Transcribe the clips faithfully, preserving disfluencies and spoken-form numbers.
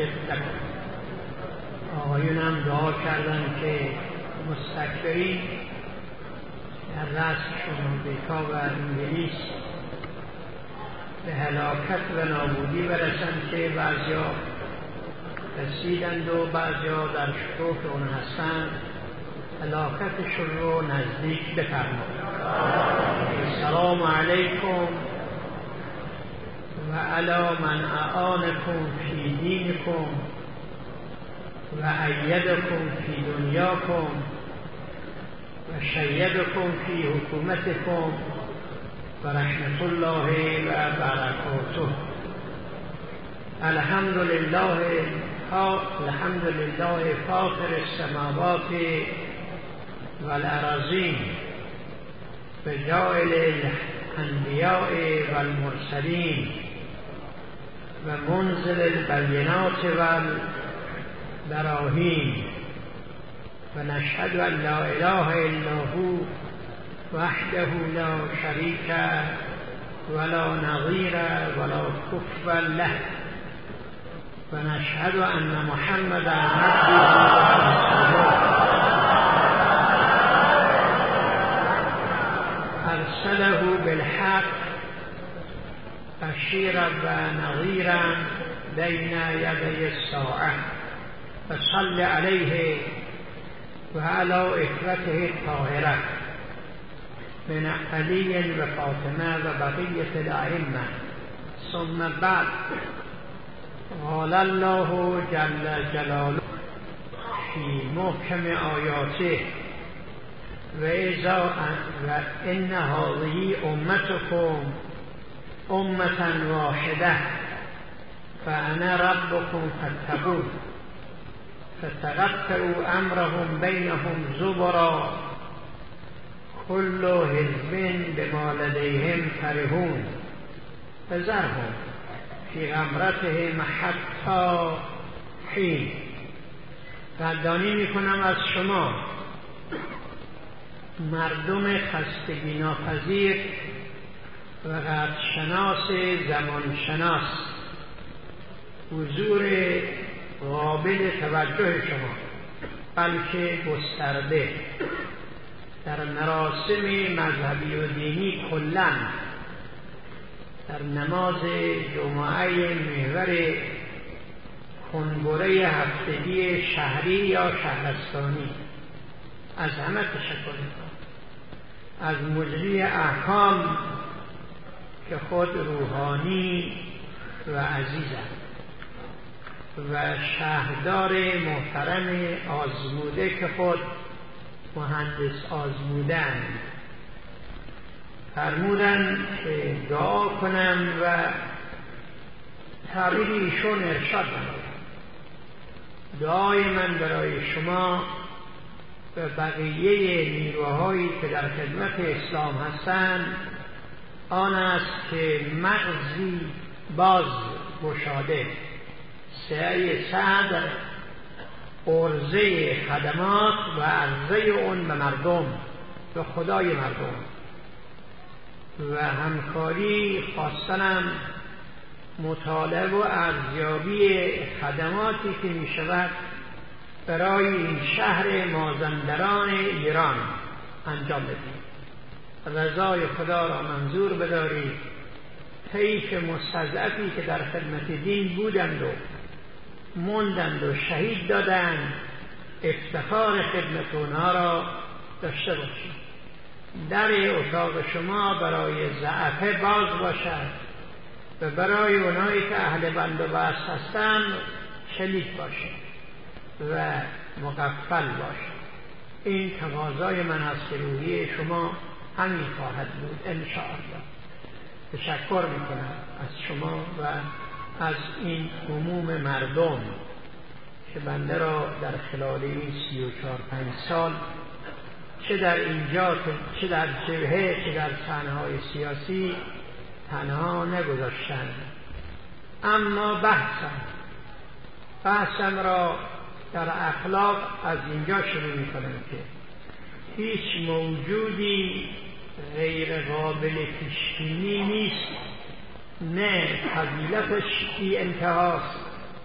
لكم. آقایون هم دعا کردن که مستکبرین در رأسشون آمریکا و انگلیس به هلاکت و نابودی برسند که بعضیا رسیدند و بعضیا در شکوه اون هستند. هلاکتشون رو نزدیک بفرمایید. السلام علیکم و علی من اعانکم فی دینکم و ایدکم فی دنیاکم و شیدکم فی حکومتکم و رحمت الله و برکاته. الحمد لله الحمد لله فاطر السماوات والارضین وجاعل الانبیاء والمرسلین و منزل البینات والبراهین و نشهد ان لا اله الا هو وحده لا شریک ولا نظیر ولا کفو له و نشهد ان محمدا عبده و رسوله ارسله بالحق بشیرا و نذیرا بین یدی الساعه فصل علیه و علی اخوته الطاهره من علی و فاطمه و بقیه الائمه. ثم بعد، قال الله جل جلاله فی محکم آیاته و اذا و ان هذه امتکم امة واحده فانا ربکم فاتقون فتقطعوا امرهم بینهم زبرا كل حزب بما لديهم فرحون فذرهم فی غمرتهم حتی حین. قدردانی میکنم از شما مردم خستگی ناپذیر و قدرشناس زمانشناس، حضور قابل توجه شما بلکه گسترده در مراسم مذهبی و دینی کلاً، در نماز جمعه محور کنگره هفتگی شهری یا شهرستانی از همه تشکر میکنم. از مجری احکام که خود روحانی و عزیزند و شهردار محترم آزموده که خود مهندس آزمودند، فرمودند که دعا کنم و تعبیر ایشون ارشاد نمایم. دعای من برای شما و بقیه نیروهایی که در خدمت اسلام هستند آن است که مغزی باز گشاده، سعی صدر عرضه خدمات و عرضه اون به مردم، به خدای مردم و همکاری خواستنم مطالعه و ارزیابی خدماتی که می شود برای این شهر مازندران ایران انجام بدید. رضای خدا را منظور بدارید. طیف مستضعفی که در خدمت دین بودند و موندند و شهید دادند، افتخار خدمت اونها را داشته باشید. در اتاق شما برای ضعفه باز باشد و برای اونایی که اهل بند و بست هستند شلیک باشد و مغفل باشد. این تقاضای من از روحیه شما همین خواهد بود انشاءالله. تشکر میکنم از شما و از این عموم مردم که بنده را در خلال این سی و چهار پنج سال چه در اینجا چه در جبهه چه در صحنه‌های سیاسی تنها نگذاشتند. اما بحثم بحثم را در اخلاق از اینجا شروع میکنم که هیچ موجودی غیر قابل پیش‌بینی نیست، نه فضیلتش بی انتهاست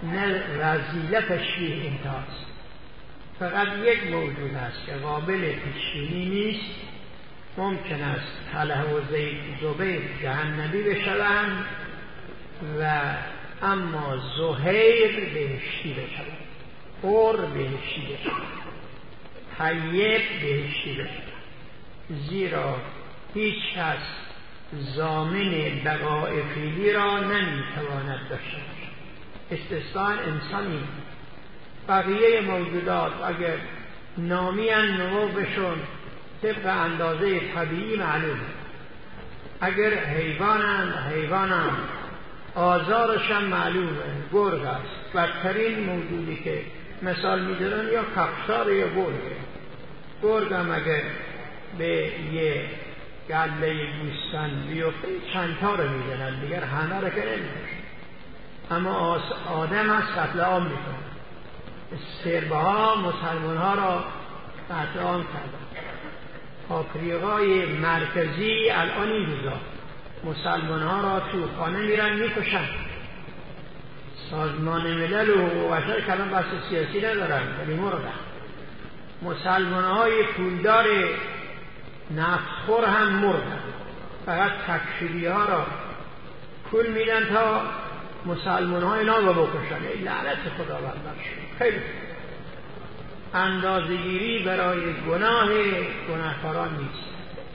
نه رذیلت تشبیه انتهاست. فقط یک موجود است که قابل پیش‌بینی نیست. ممکن است طلحه و زید زبیر جهنمی بشوند و اما زهیر بهشتی بشوند، اور بهشتی بشوند، طیب بهشتی بشوند، زیرا هیچ کس ضامن بقای فعلی را نمیتواند داشته باشد. استثناء انسانی. بقیه موجودات اگر نامی نمو بشون طبق اندازه طبیعی معلومه. اگر حیوانند حیوانند آزارشم معلومه. گرگ است بدترین موجودی که مثال میدارن، یا کفتار یا گرگه. گرگ هم اگر به یه گله گوسفند بیفته چند تا رو میدنن، دیگر همه رو که نمیدن. اما آدم هست قتل عام میکنه. سربه ها مسلمان ها را قتل عام کردن. آفریقای مرکزی الان این روزا مسلمان ها را تو خانه میرن میکشن. سازمان ملل و حقوق بشر کلام بحث سیاسی ندارن، ولی مردن. مسلمان های پولدار نفتخور هم مردن. فقط تکفیری ها را پول میدن تا مسلمان های اینا رو بکشن. ای لعنت خداوند برشون. خیلی اندازه‌گیری برای گناه گناهکاران نیست.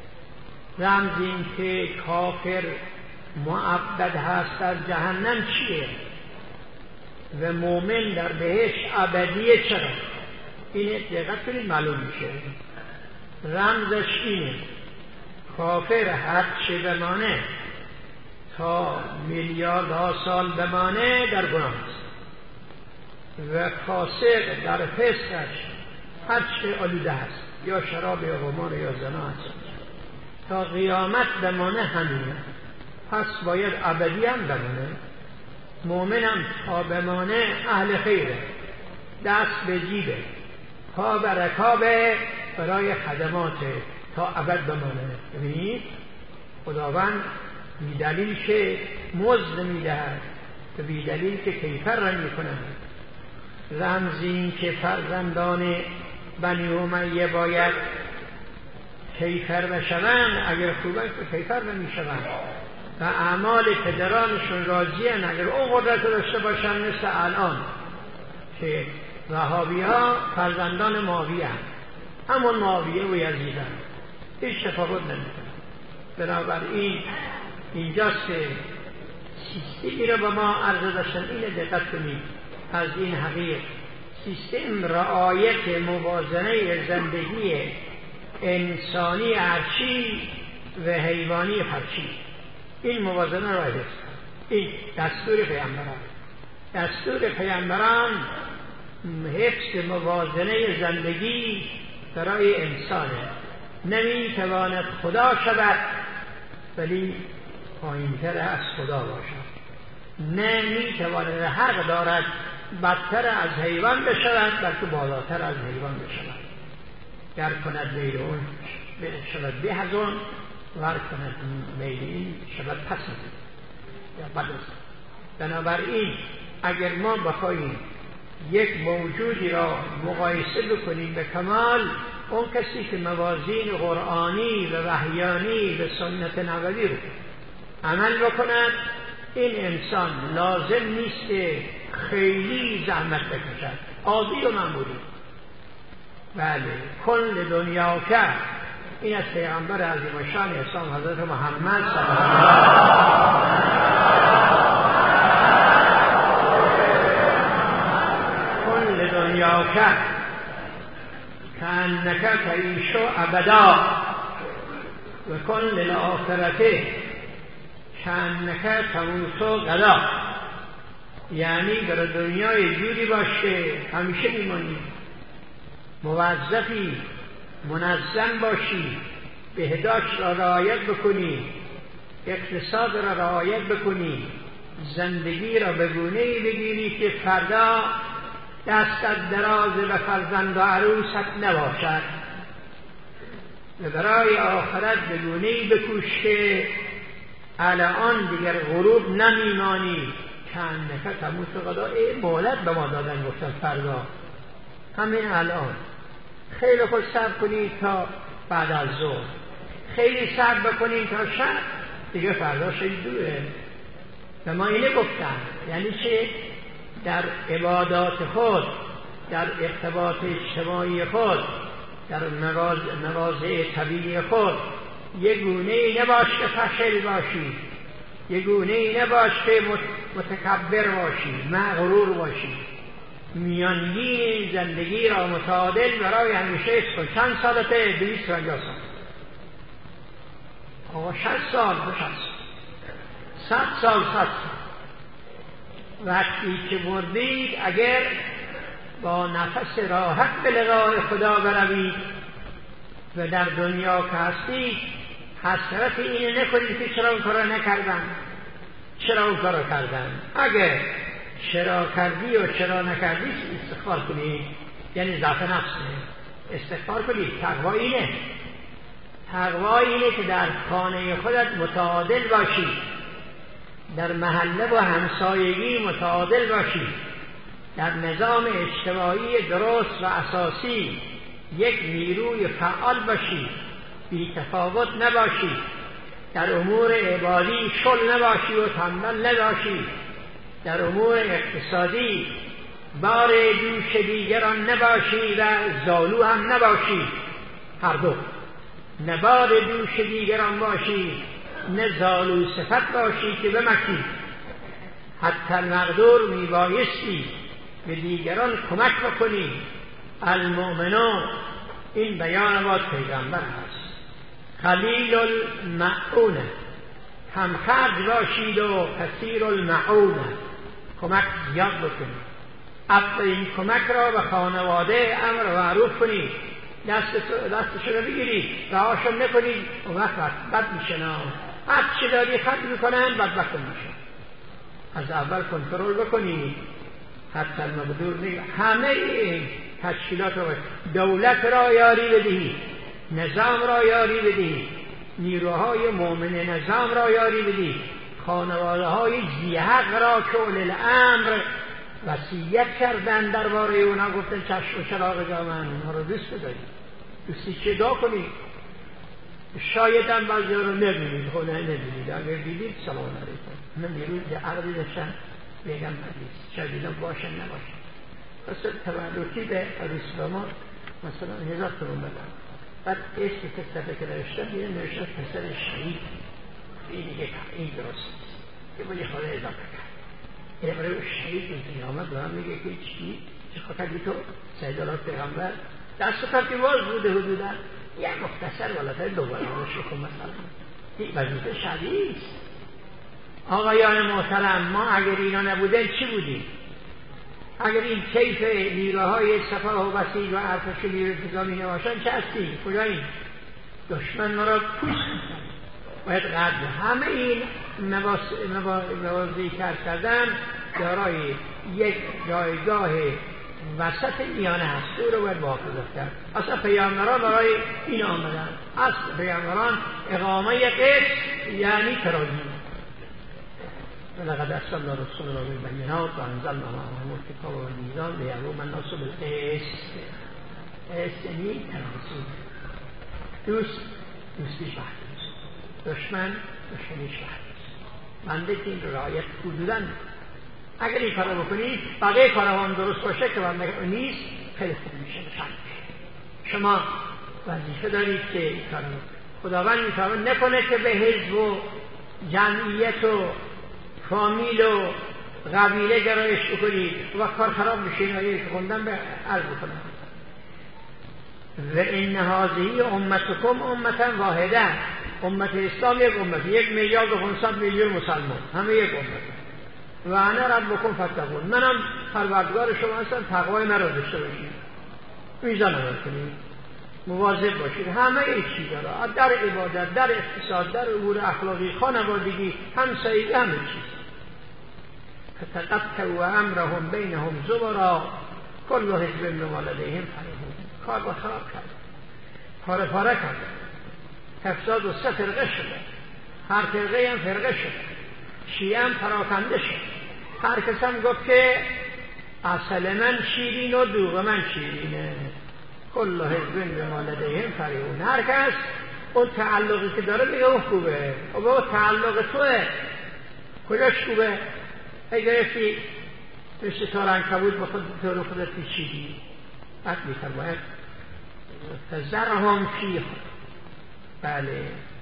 رمز این که کافر معبد هست در جهنم چیه و مومن در بهشت ابدیه چرا؟ این دقت کنید معلوم میشه. رمزش اینه: کافر هر چه بمانه تا میلیاردها سال بمانه در گناه است و فاسق در فسقش هر چه آلوده است، یا شراب یا قمار یا زنا است، تا قیامت بمانه همینه. پس باید ابدی هم بمانه. مؤمنم تا بمانه اهل خیره، دست به جیبه، پا به رکابه برای خدمات تا ابد بمانه. ببینید خداوند بیدلیل که مزد میدهد و بیدلیل که کیفر را میکنند. رمز این که فرزندان بنی امیه باید کیفر بشوند، اگر خوبن که کیفر نمیشوند و اعمال پدرانشون راضیان اگر اون قدرت داشته باشن، مثل الان که وهابی ها فرزندان معاویه هم همون معاویه و یزید هم هیچ تفاوت نمیکنه. بنابراین اینجاست که سیستمی را به ما عرض داشتن. اینه دقت کنید از این حقیق. سیستم رعایت موازنه زندگی انسانی هرچی و حیوانی هرچی، این موازنه رعایت است. این دستور پیامبران. دستور پیامبران حفظ موازنه زندگی برای انسانه. نمیتواند خدا شود ولی پایین‌تر از خدا باشد. نمیتواند حق دارد بدتر از حیوان بشود بلکه بالاتر از حیوان بشود. گر کند میل اون شود به از اون، ور کند میل این شود پس از یا بعد از. بنابراین اگر ما بخواهیم یک موجودی را مقایسه بکنیم به کمال، اون کسی که موازین قرآنی و وحیانی و سنت نبوی رو عمل بکند، این انسان لازم نیست که خیلی زحمت بکشد، عادی و معمولی. بله، کل دنیا که این از پیغمبر عظیم شان اسلام حضرت محمد صلی الله علیه و کل دنیا که کانک تعیش ابدا و کل الاخرته کانک تموت غدا. یعنی در دنیای جوری باشه همیشه میمانی، موظفی منظم باشی، بهداشت را رعایت بکنی، اقتصاد را رعایت بکنی، زندگی را به گونه‌ای بگیری که فردا دستت دراز به فرزند و عروست نباشد و برای آخرت به گونه‌ای بکوش که الان دیگر غروب نمیمانی، کان نکه تموت غدا، این مهلت به ما دادن، گفتن فردا همین الان خیلی خود صبر کنید تا بعد از ظهر، خیلی صبر بکنید تا شب، دیگه فردا خیلی دوره. به ما اینه گفتن. یعنی چه؟ در عبادات خود، در ارتباط اجتماعی خود، در مواضع طبیعی خود یه گونه ای نباش که فشل باشی، یه گونه ای نباش که متکبر باشی، مغرور باشی. میانگین زندگی را متعادل برای همیشه کن. چند سالته؟ دویست و پنجاه سال. آقا شصت سال به شصت صد سال صد سال. وقتی که مردید اگر با نفس راحت به لقاء خدا بروید و در دنیا که هستید حسرت اینه نکنید که چرا اون کارا نکردم، چرا اون کارا کردم. اگر چرا کردی و چرا نکردی استغفار کنید، یعنی ضعف نفسه، استغفار کنید. تقوا اینه، تقوا اینه که در خانه خودت متعادل باشی، در محله و همسایگی متعادل باشی، در نظام اجتماعی درست و اساسی یک نیروی فعال باشی، بی تفاوت نباشی، در امور عبادی شل نباشی و تنبل نباشی، در امور اقتصادی بار دوش دیگران نباشی و زالو هم نباشی. هر دو، نه بار دوش دیگران باشی نه زالو صفت باشی که بمکی. حتی المقدور میبایستی به دیگران کمک بکنی. المؤمنون، این بیان واد پیغمبر هست، خلیل المعونه، هم خرج باشید و کثیر المعونه، کمک زیاد بکنید. اولین کمک را به خانواده امر و معروف کنید، دستشو رو بگیرید، رهاشون نکنید، اون وقت بد میشن. هر چی داری خرج میکنن بدبخت میشن. از اول کنترل بکنید. حتی المقدور نگه همه این تشکیلات رو، دولت را یاری بدهید، نظام را یاری بدهید، نیروهای مؤمن نظام را یاری بدهید، خانواده های ذی‌حق را که اولی الامر وصیت کردن درباره اونا گفتن چشم و چراغ جامن، اونا رو دوست بدارید، دوستی چدا کنید. شاید هم بعضی رو نبینید، خونه نبینید، اگر دیدید سلام علیکم. من نیروی عقلی داشتن بگم حدیث، شاید اینا باشن نباشن. مثلا تبرکی به حدیث ما مثلا هزار تومن بدن، بعد اسم پسر که نوشتن میره نوشتن پسر شهید. این دیگه این درست نیست، یه باید خواهد اضافه کرد. این برای شهید این آمد دارم میگه که چی؟ چه خواهد تو سیدالات پیغمبر دست تا که باز بوده حدودا یه مختصر بالاتر دوباره شکم مثلا این وظیفه شهیدیست. آقایان محترم، ما اگر اینا نبودن چی بودیم؟ اگر این کیف نیروهای سپاه و بسیج و ارتش نیروی انتظامی نباشن چه هستیم؟ کجاییم؟ دشمن ما را پوست میکنه، باید قدر. همه این موازی کرد کردن دارای یک جایگاه وسط میانه هست، او رو باید محافظت کرد. اصلا پیامبران برای این آمدن، اصل پیامبران اقامه قسط یعنی ترازی. ولقد ارسلنا رسولنا بالبینات و انزلنا معهم الکتاب والمیزان لیقوم الناس بالقسط. قسط یعنی ترازی. دوست دوستیش وحدی، دشمن دشمنیش وحدی. بنده که این رعایت حدوداً اگر این کارو بکنید بقیه کارها هم درست باشه که بنده نیست خیلی خوب میشه. شما وظیفه دارید که این کارو خداوند میتواند نکنه که به حزب و جمعیت و فامیل و قبیله گرایش بکنید و کار خراب میشه. این که خوندم به عرض بکنم و این هذه امتکم امتا واحده. امت اسلام یک امت، یک میلیارد و پانصد میلیون مسلمان، همه یک امت. و انا ربکم فاتقون، منم پروردگار شما هستم، تقوای مرا داشته باشید، میزان عمل کنید، مواظب باشید. همه این چیزا را در عبادت، در اقتصاد، در امور اخلاقی، خانوادگی، همسایگی، همه چیز. فتقطعوا امرهم بینهم زبرا کل حزب بما لدیهم فرحون. کار با خراب کرد، پاره پاره کرد، تفساد و سه فرقه شده، هر فرقه هم فرقه شده، شیعه هم پراکنده شد، هر کس هم گفت که اصل من شیرین و دوغ من شیرینه، کل حزب بما لدیهم فرحون. هر کس اون تعلقی که داره میگه اون خوبه، و به اون تعلق توه کجاش خوبه؟ اگه رفتی مثل تار عنکبوت به خود تو رو خودت پیچیدی، حق میفرماید فذرهم فیه، بله،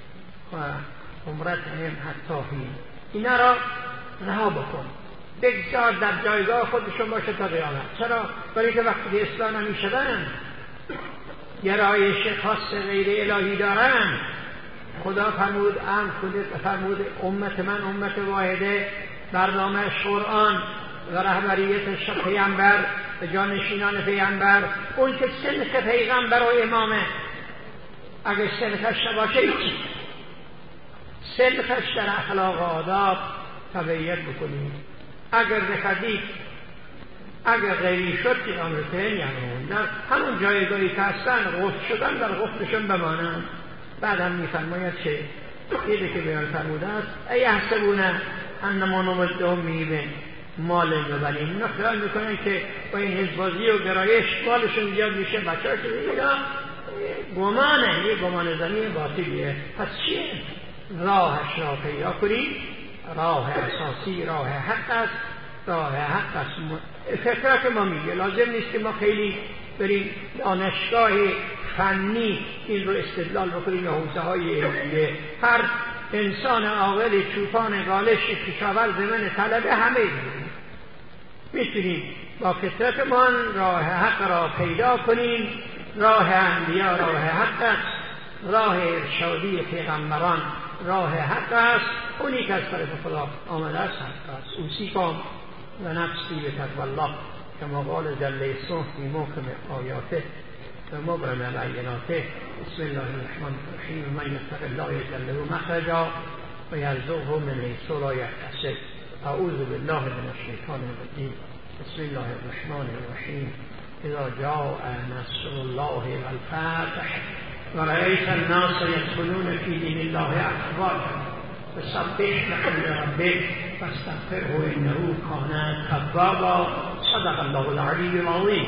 عمرتهم حتی حین، اینا را رها بکن، بگذار در جایگاه خودشون باشه تا قیامت. چرا؟ برای که وقتی اصلاح نمیشدن، گرایش خاص غیر الهی دارن، خدا فرمود ام فرمود امت من امت واحده، برنامه قرآن و رهبریت پیامبر و جانشینان پیامبر، اون که سنخ پیغمبر و امامه، اگه سنخش نباشه هیچی، سنخش در اخلاق و آداب تبعیت بکنید. اگر نخدید، اگر غیری شد که امرتین یعنون در همون جایگاهی که هستن غفل شدن در غفلشون بمانن. بعد هم میفرماید که ایده که بیان فرموده است ای احسبونه انما نمدهم میبین مال نبنین، اینا خیال میکنن که با این حزبازی و گرایش مالشون زیاد میشه، بچه ها شده اینا گمانه، یه گمان زنی باطلیه. پس چیه؟ راهش را پیدا کنید، راه اساسی راه حق است، راه حق است. فکرات ما میگه لازم نیست که ما خیلی بریم دانشگاه فنی این رو استدلال بکنیم یا حوزه های علمیه. هر انسان عاقل چوپان گالش کشاورز من طلبه همه میتونیم با فطرتمان راه حق را پیدا کنیم. راه انبیا راه حق است، راه ارشادی پیغمبران راه حق است، اونی که از طرف خدا آمده است حق است. اوصیکم و نفسی بتقوی الله کما قال جل اسمه فی محکم آیاته و مبرم بیناته. بسم الله الرحمن الرحیم. من یتق الله یجعل له مخرجا و یرزقه من حیث لا یحتسب. اعوذ بالله من الشیطان الرجیم. بسم الله الرحمن الرحیم. اذا جاء نصر الله والفتح ورأيت الناس يدخلون في دين الله أفواجا فسبح بحمد ربك واستغفره إنه كان توابا. صدق الله العلي العظيم.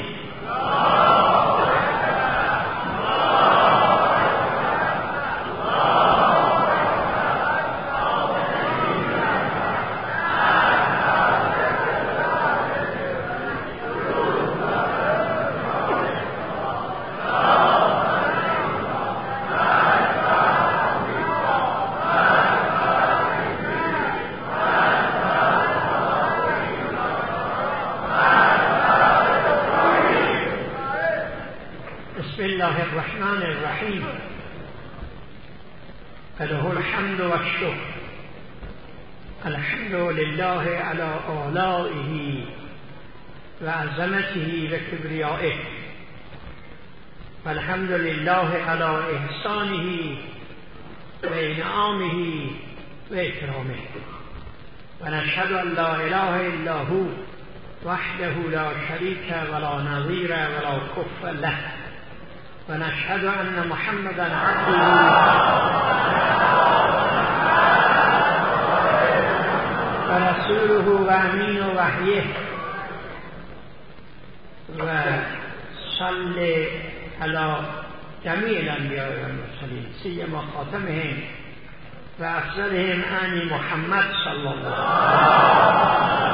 الرحمن الرحیم. فله الحمد والشکر. الحمد لله على آلائه و عظمته و کبریائه، والحمد لله على احسانه و انعامه و اکرامه، و نشهد ان لا اله الا هو وحده لا شریک ولا نظیر ولا کفو له، و نشهد ان محمدا عبده و رسوله و امین وحیه. و صل علی جمیع الانبیاء و المرسلین سیما خاتمهم و افضلهم انی محمد صلی الله علیه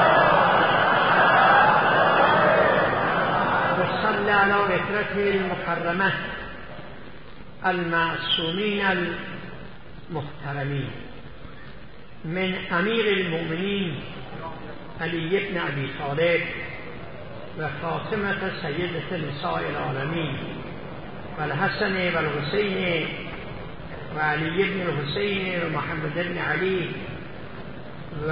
و صل علی اطرته المکرمه المعصومین المحترمین من امیر المؤمنین علی بن ابی طالب و فاطمه سیدة نساء العالمین و الحسن و الحسین و علی بن الحسین و محمد بن علی و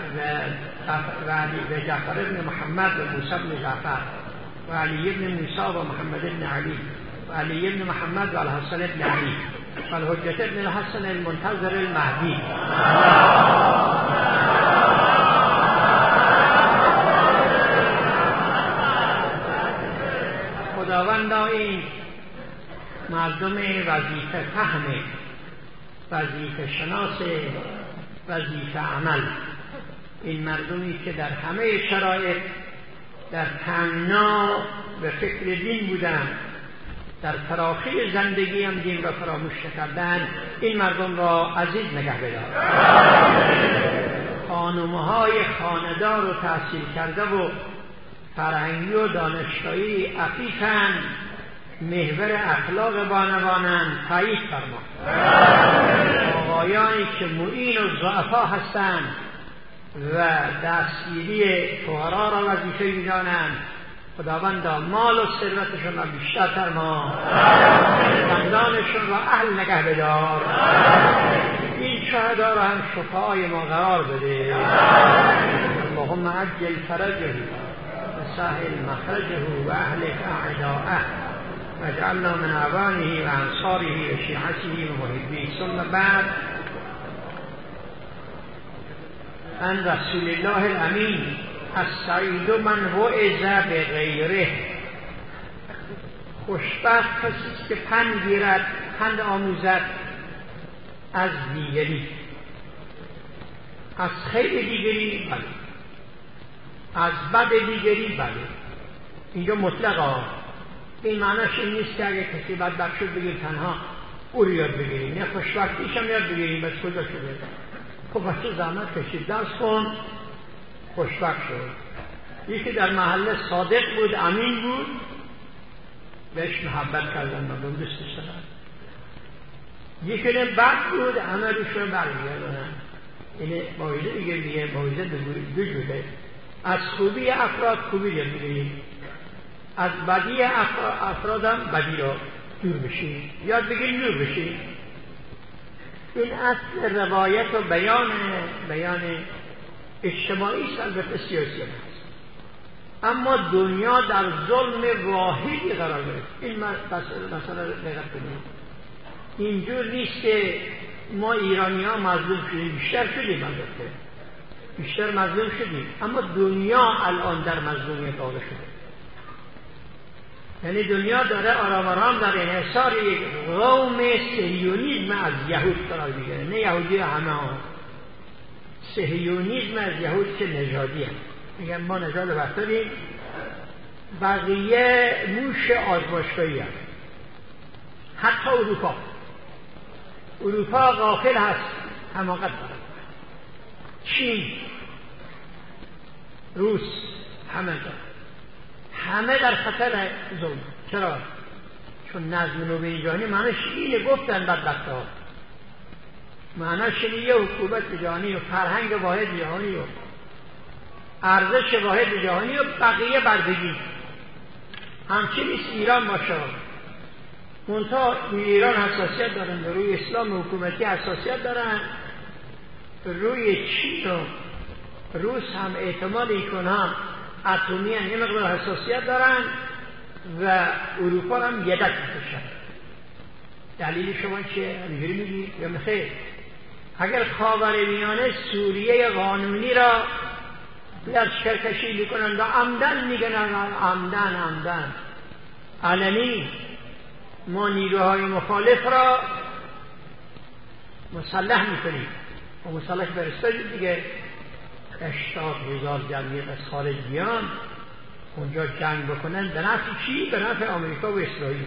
علی جعفر بن محمد و موسی بن جعفر و علی بن موسی و محمد بن علی و علی بن محمد و الحسن بن علی و الحجة بن الحسن المنتظر المهدی. خداوندا این مردم وظیفه فهم، وظیفه شناس، وظیفه عمل این مردمی که در همه شرایط در تنگنا به فکر دین بودن، در فراخی زندگی هم دین را فراموش کردن، این مردم را عزیز نگه بدار. خانم‌های خانه‌دار و تحصیل کرده و فرهنگی و دانشگاهی عفیفند، محور اخلاق بانوانند، تایید فرما. آقایانی که معین و ضعفا هستند و دستگیری فقرا را وظیفه می‌دانند، خداوندا مال و ثروتشون را بیشتر فرما، زندانشون را اهل نگه بدار، این شهدا را هم شفاعای ما قرار بده. اللهم عجل فرجه و سهل مخرجه و اهلك اعداءه واجعلنا من اعوانه و انصاره و شیعته و محبیه. ثم بعد، عن رسول الله الامین السعید من وعظ بغیره. خوشبخت کسی که پند گیرد، پند آموزد از دیگری، از خیر دیگری بله، از بد دیگری بله. اینجا مطلقا این معناش این نیست که اگه کسی بدبخت شد بگیم تنها او رو یاد بگیریم، نه خوشبختیش هم یاد بگیریم. بس کجا شده؟ خب بچه زحمت کشید درس کن، خوشبخت شد. یکی در محله صادق بود، امین بود، بهش محبت کردن، مردم دوستش دارن. یکی نه بد بود، همه روشون برمیگردن. اینه موعظه دیگه میگه موعظه دو جوره. از خوبی افراد خوبی یاد بگیریم، از بدی افراد هم بدی را دور بشیم، یاد بگیریم دور بشیم. این اصل روایت و بیان بیان اجتماعی است، البته سیاسی هست. اما دنیا در ظلم واحدی قرار گرفت. این مثلا دقت کنید، اینجور نیست که ما ایرانی ها مظلوم شدیم، بیشتر شدیم، البته بیشتر مظلوم شدیم، اما دنیا الان در مظلومیت واقع شده. یعنی دنیا داره آرام آرام در انحصار یک قوم صهیونیسم از یهود قرار میگیره. نه یهودی همه ها، صهیونیسم از یهود که نژادی هست. میگن ما نژاد برتریم، بقیه موش آزمایشگاهی هست. حتی اروپا اروپا غافل هست، حماقت دارد. چین، روس، همه دارد، همه در خطر ظلم. چرا؟ چون نظم نوین جهانی معنیش اینه، گفتن بدبخت ها، معنیش اینه یه حکومت جهانی و فرهنگ واحد جهانی و ارزش واحد جهانی و بقیه بردگی. همچنین نیست ایران باشه. منتها ایران حساسیت دارن، روی اسلام حکومتی حساسیت دارن، روی چین و روس هم احتمال ایکون هم اتمی هم یه مقدار حساسیت دارن و اروپا هم یدک میکشن. دلیل شما چیه؟ همینجوری میگی یا میخیر؟ اگر خاورمیانه سوریه قانونی را لشکرکشی میکنن و عمدن میگن عمدن عمدن علنی ما نیروهای مخالف را مسلح میکنیم و مسلح برستاجید دیگه. هشتاد هزار جمعیت از خارج بیان اونجا جنگ بکنن، به نفع چی؟ به نفع آمریکا و اسرائیل.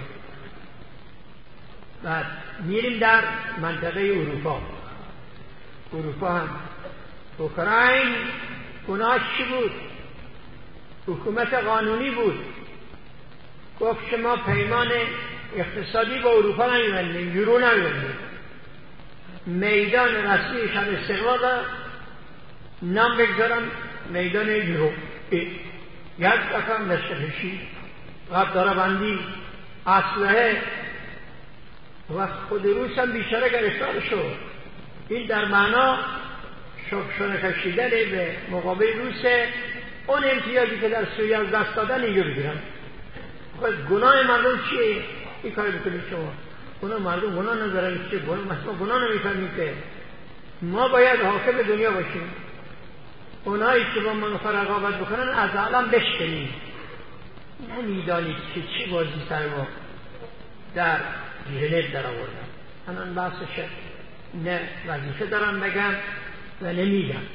بعد میریم در منطقه اروپا. اروپا هم اوکراین گناهش چی بود؟ حکومت قانونی بود، گفت شما پیمان اقتصادی با اروپا نمیبندیم، یورو نمیبندیم. میدان رسمی شب استقلال را نام بگذارم میدان یورو. یک رقم لشکرکشی، غداره بندی، اسلحه و خود روس هم بیچاره گرفتار شد. این در معنا شکشونه کشیدن به مقابل روسه. اون امتیازی که در سوریه از دست دادن اینجا بگیرن. خب گناه مردم چیه؟ این کار بکنید شما. گناه مردم گناه ندارن، چیه گناه؟ مثلا گناه نمیفهمید که ما باید حاکم دنیا باشیم. اونایی که با من رقابت بکنن از عالم بشکنیم. نمیدانید که چی بازی سر ما در ژنو در آوردن. الان بحثش نه وظیفه دارم بگم و نمیگم.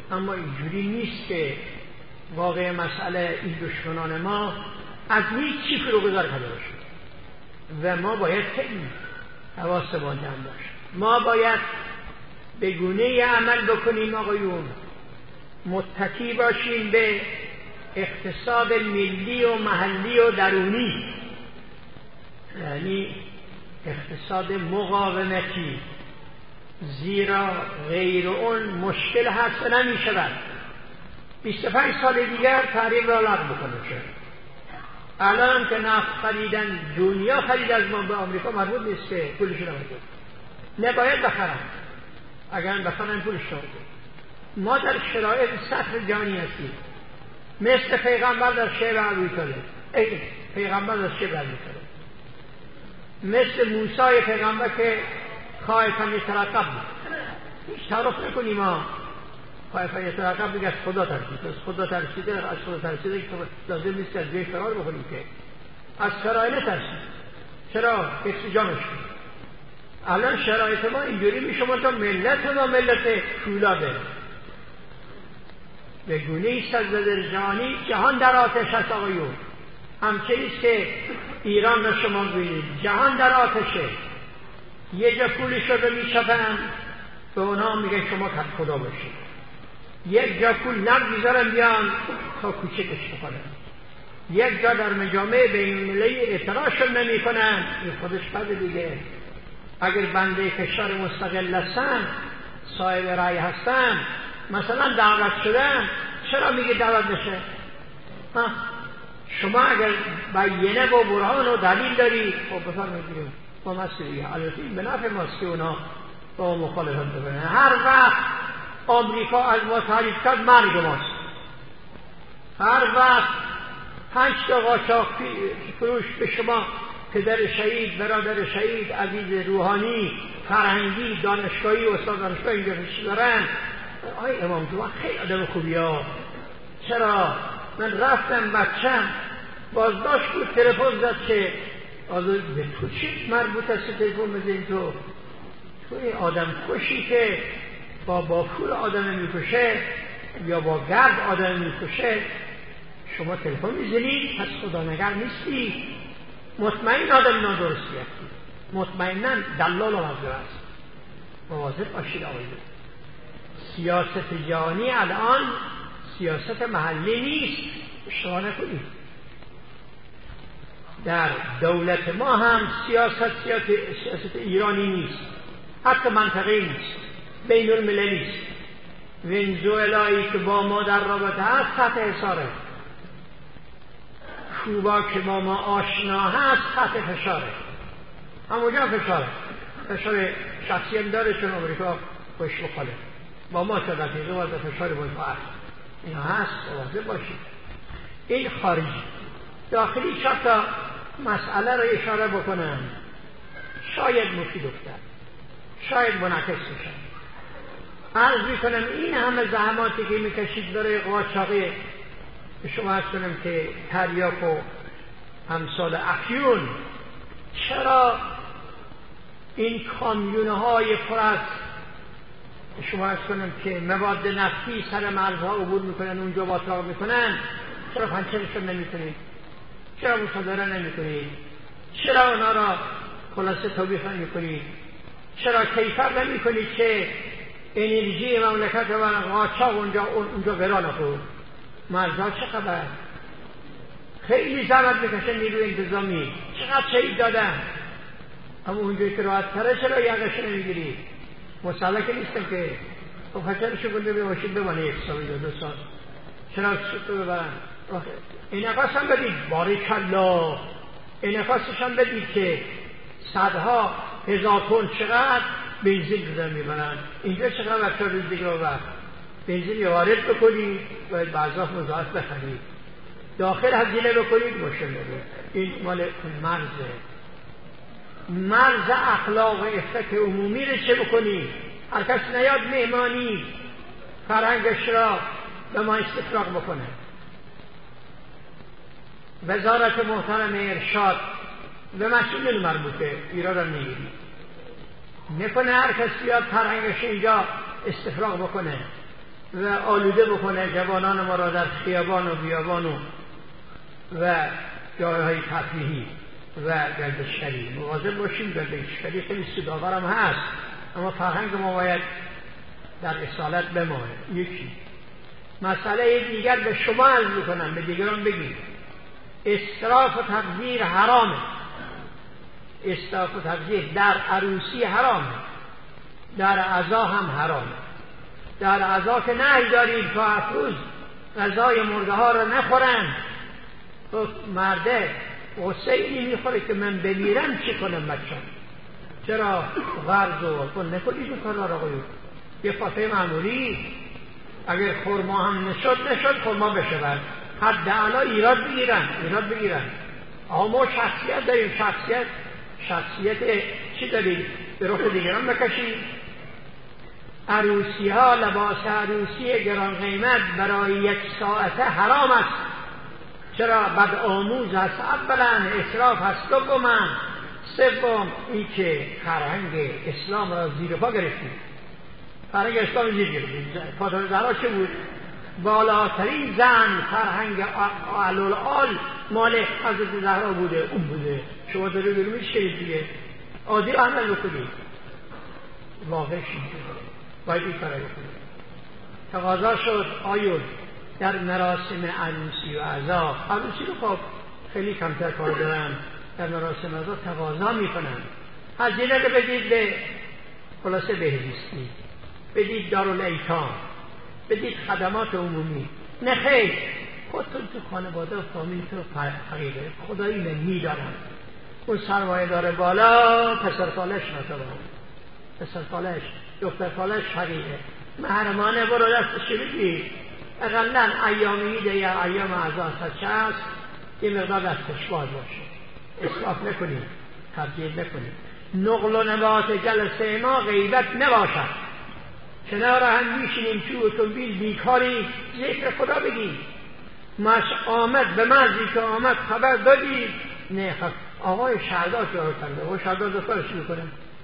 اما اینجوری نیست که واقع مسئله این دشمنان ما از هیچ چی فروگذار کرده باشه و ما باید خیلی حواسمون جمع باشه. ما باید به گونه‌ای عمل بکنیم آقایون متکی باشیم به اقتصاد ملی و محلی و درونی، یعنی اقتصاد مقاومتی، زیرا غیر اون مشکل هست و نمی شود. بیست و پنج سال دیگر تحریم را لغو بکنه شد. الان که نفت خریدن دنیا خرید از ما به آمریکا مربوط نیست که پولش رو نمیده، نباید بخرن، اگر بخرن پولش رو نمیده. ما در شرایط سطح جهانی هستیم، مثل پیغمبر در شعر عربی کرده، ای پیغمبر در شعر عربی کرده، مثل موسی پیغمبر که خائفاً یترقب بود. هیچ تعارف نکنیم ما خائفاً یترقب دیگه از خدا ترسید، از خدا ترسیده، از خدا ترسیده که لازم نیست که از جای فرار بکنیم، که از فرار نترسید. چرا؟ کسی جانش کنید. الان شرایط ما اینجوری می شما تا ملت ما ملت فولاده به گونه ایست از در جهانی، جهان در آتش هست آقایون. همچنیست که ایران را شما ببینید جهان در آتشه، یه جا پولش رو می چپن به اونا میگه شما کت خدا باشید، یک جا پول نقد میذارن بیان تا کوچکش بکنن، یک جا در مجامع بین المللی اعتراضشون نمی کنن. این خودش بده دیگه. اگر بنده کشور مستقل هستن، صاحب رأی هستن، مثلا دعوت شدن، چرا میگه دعوت نشه؟ ها؟ شما اگر بیانه و برهان و دلیل داری خب بفرمایید ما مسئله البته این به نفع ماست که اونا با مخالفت بکنن. هر وقت آمریکا از ما تعریف کرد مرگ ماست. هر وقت پنج تا قاچاق فروش به شما پدر شهید، برادر شهید، عزیز روحانی، فرهنگی، دانشگاهی، استاد دانشگاهی اینجا دارن، آی امام جمعه خیلی آدم خوبی ها. چرا؟ من رفتم بچم بازداشت بود، تلفن زد که آزاد به تو چی مربوط است تلفن بزنی؟ تو تو این آدم کشی که با بافور آدم میکشه یا با گرد آدم میکشه شما تلفن میزنید؟ پس خدا نگر نیستی؟ مطمئن آدم نادرستی هستی، مطمئناً دلال و مزدور است. مواظب باشید آقایون. سیاست جهانی الان سیاست محلی نیست، اشتباه نکنید. در دولت ما هم سیاست سیاست, سیاست ایرانی نیست، حتی منطقه‌ای نیست، بین المللی نیست. ونزوئلایی که با ما در رابطه هست تحت حصاره، کوبا که با ما آشنا هست تحت فشاره، همونجا فشاره، فشار شخصی هم داره چون امریکا خوش بخاله، با ما چه دقیقه وارد فشار باید هست. اینا هست، واضح باشید. این خارجی. داخلی چند تا مسئله را اشاره بکنم، شاید مفید افتد، شاید منعکس بشن. عرض میکنم این همه زحماتی که میکشید برای قاچاقی، شما عرض کنم که تریاک و همسال افیون، چرا این کامیونهای پر از شما عرض کنم که مواد نفتی سر مرزها عبور میکنن، اونجا باطلاق میکنن، چرا پنچرشون نمیکنید؟ چرا مصادره نمیکنید؟ چرا اونا را خلاصه توبیخ نمیکنید؟ چرا کیفر نمیکنید که انرژی مملکت و قاچاق اونجا اونجا برا نخورد؟ مرزها چه خبر؟ خیلی زحمت میکشن نیروی انتظامی، چقدر شهید دادن، اما اونجایی که راحت تره چرا یقش نمیگیرید؟ مسئله که نیستم که خب خچرشو بنده بباشید بمانه یک سال یا دو سال، چرا سوتو ببرن؟ این نفس هم بدید، باریکالله، این نفسش هم بدید که صدها هزار تن چقدر بنزین دادن میبرن، اینجا چقدر بچه روز دیگه ببر بنزین یا وارد بکنید باید بعضاف مضاعف بخرید، داخل هزینه بکنید مشکل دارید. این مال مرزه، مرز اخلاق و افت عمومی رو چه بکنید؟ هر کس نیاد مهمانی فرهنگش را به ما استفراغ بکنه. وزارت محترم ارشاد به مسئولین مربوطه ایراد هم نگیرید، نکنه هر کس بیاد فرهنگش اینجا استفراغ بکنه. و آلوده بکنه جوانان ما را در خیابان و بیابان و و جایهای تفریحی و گردشگری. مواظب باشیم. گردشگری خیلی سودآورم هست، اما فرهنگ ما باید در اصالت بمانه. یکی مسئله دیگر به شما عرض میکنم، به دیگران بگید، اسراف و تبذیر حرامه. اسراف و تبذیر در عروسی حرامه، در عزا هم حرامه. در عزا که نهی دارید تا افروز غذای مرده ها رو نخورن. مرده غصه اینی میخوره که من بمیرم چی کنم بچم؟ چرا غرض و کن نکنید این کار را قیود؟ یه فاتحه معمولی اگر خورما هم نشد نشد خورما بشود، حد اعلا ایراد بگیرن ایراد بگیرن آقا ما شخصیت داریم. شخصیت شخصیت چی داریم؟ به رخ دیگران بکشیم. عروسی ها، لباس عروسی گران قیمت برای یک ساعته حرام است. چرا؟ بد آموز است. اولا اسراف است. دوما سوم این که فرهنگ اسلام را زیر پا گرفتیم. فرهنگ اسلام زیر گرفتیم. فاطمه زهرا چه بود؟ بالاترین زن فرهنگ علالعال مال حضرت زهرا بوده، اون بوده. شما داره بیرون میشید دیگه، عادی عمل بکنید. واقعش باید این کار بکنید. تقاضا شد آیون در مراسم عروسی و عزا، عروسی رو خب خیلی کمتر کار دارن، در مراسم عزا تقاضا میکنن هزینه رو بدید به خلاصه بهزیستی، بدید دارالایتام، بدید خدمات عمومی. نه خیر، خودتون تو خانواده و فامیل تو فقیره خدایی من میدارم. اون سرمایه داره بالا، پسر خالش نتوان، پسر خالش دختر خالش فقیره، محرمانه برو دستش بگیر. اقلن ایام عیده یا ایام عزا چه هست یه مقدار دستش باز باشه. اسراف نکنید، تبذیر نکنید. نقل و نبات جلسه ما غیبت نباشد. کنار هم میشینیم تو اتومبیل بیکاری، ذکر خدا بگید. مش آمد به مرزی که آمد خبر دادی؟ نه خب آقای شهردار کار کرده، آقای شهردار دو کارش میکنه،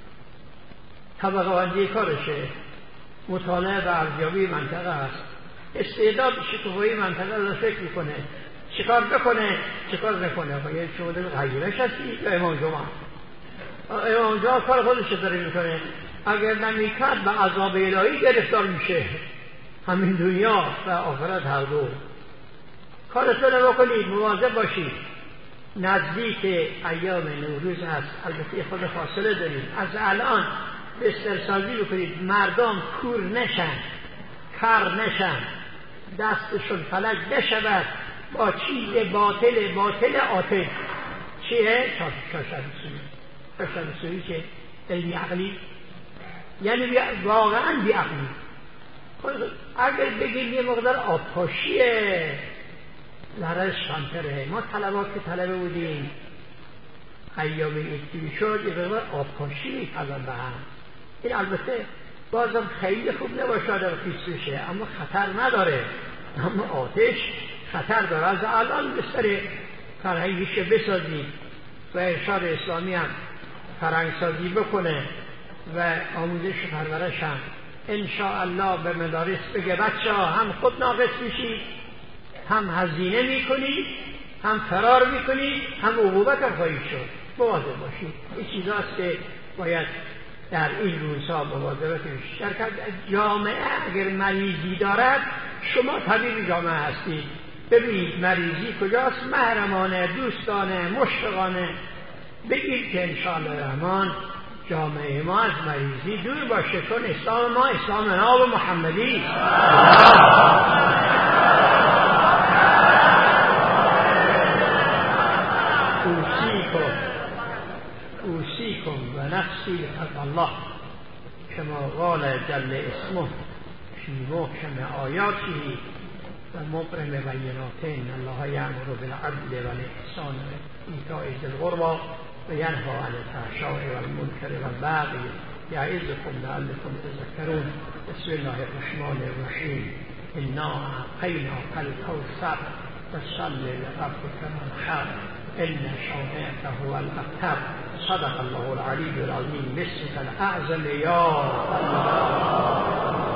طبقه بندی کارشه، مطالعه و ارزیابی منطقه است، استعداد شکوفایی منطقه رو فکر میکنه، چیکار بکنه چیکار نکنه. آقای شما در غیرش هستی یا امام جمعه؟ امام جمعه کار خودش داره میکنه. اگر نمیکرد به عذاب الهی گرفتار میشه، همین دنیا و آخرت هر دو. کارتون رو بکنید، مواظب باشید. نزدیک ایام نوروز هست، البته خود فاصله دارید. از الان بسترسازی بکنید، مردم کور نشن، کر نشن، دستشون فلج نشود با چیز باطل باطل آتش. چیه؟ چاشبسویی. چاشبسویی که علمی عقلی، یعنی واقعا بی عقلی. اگر بگیم یه مقدار آبپاشیه لرش کمتره. ما طلبات که طلبه بودیم ایام ایدی شد یه مقدار آبپاشی می‌کردن به هم. این البته بازم خیلی خوب نباشه در خیس بشه، اما خطر نداره. اما آتش خطر داره. از الان بستر فرهنگیش بسازید و ارشاد اسلامی هم فرهنگسازی بکنه و آموزش پرورش هم انشاءالله به مدارس بگه بچه ها هم خود ناقص میشید، هم هزینه میکنید، هم فرار میکنید، هم عقوبت هم خواهید شد. مواظب باشید. این چیزاست که باید در این روزها مواظبت شرکت. جامعه اگر مریضی دارد، شما طبیب جامعه هستید، ببینید مریضی کجاست، محرمانه، دوستانه، مشفقانه بگید که انشاءالله رحمان جامعه ما از مریضی دور باشه، چون اسلام ما اسلام ناب محمدی. اوصیکم اوصیکم و نفسی بتقوی الله کما قال جل اسمه فی محکم آیاته و مبرم بینات ان الله یأمر بالعدل والاحسان و ایتاء ذی القربی و ینهی عن الفحشاء والمنکر والبغی یعظکم لعلکم تذکرون. بسم الله الرحمن الرحیم. انا اعطیناک الکوثر فصل لربک وانحر ان شانئک هو الابتر. صدق الله العلی العظیم. بسمک الاعظم یا الله.